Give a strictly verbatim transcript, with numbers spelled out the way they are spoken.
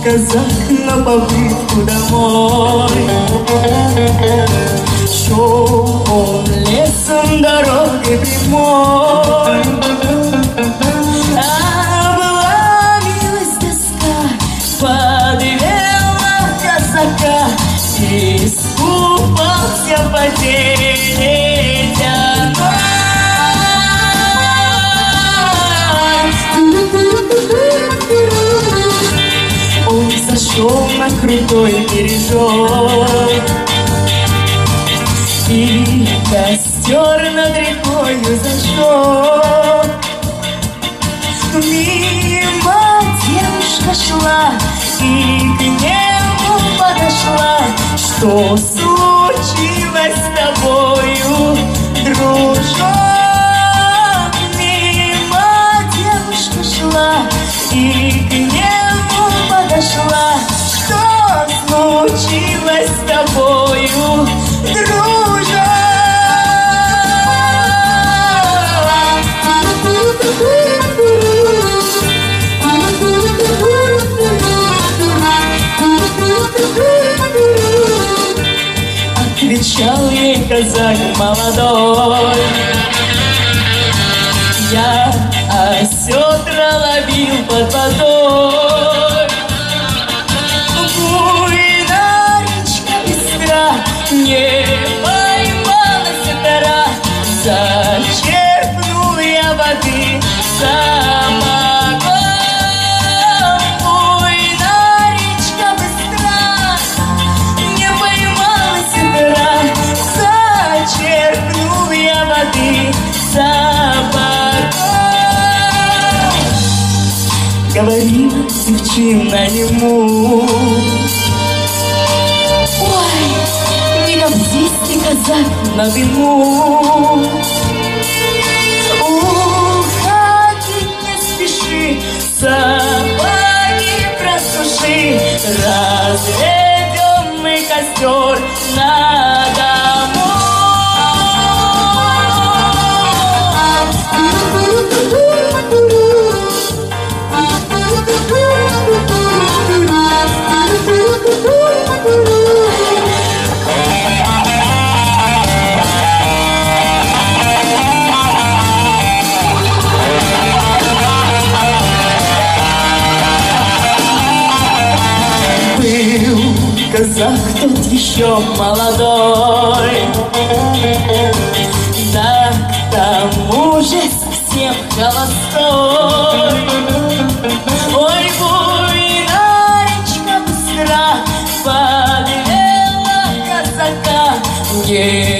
казак на попытку домой. Шел он лесом дорогой прямой, а была милость тоска, подвела казака, и искупался в воде ледяной. Он зашел на крутой бережок, и костер над рекою зажег. Мимо девушка шла и к нему подошла. Что случилось с тобою, дружок? Мимо девушка шла и к нему подошла. Что случилось с тобою, дружок? Отвечал ей казак молодой: я осетра ловил под водой. Буйна речка быстра, не поймала сетера. Зачерпнул я воды самогон. Буйна речка быстра, не поймала сетера. Зачерпнул я воды самогон. Говорит девчина ему: ой, не говзись ты, казак, на дыму. Уходить не спеши, сапоги просуши. Разведем мы костер на дому. Был казак тот еще молодой, да к тому же совсем холостой. Ой, буйна речка быстра, подвела казака, не